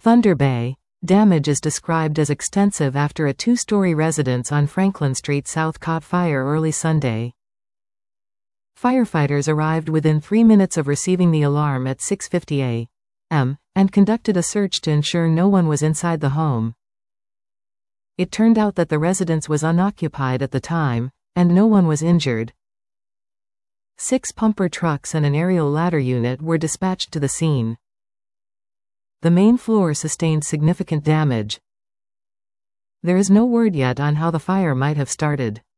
Thunder Bay. Damage is described as extensive after a two-story residence on Franklin Street South caught fire early Sunday. Firefighters arrived within 3 minutes of receiving the alarm at 6:50 a.m. and conducted a search to ensure no one was inside the home. It turned out that the residence was unoccupied at the time, and no one was injured. 6 pumper trucks and an aerial ladder unit were dispatched to the scene. The main floor sustained significant damage. There is no word yet on how the fire might have started.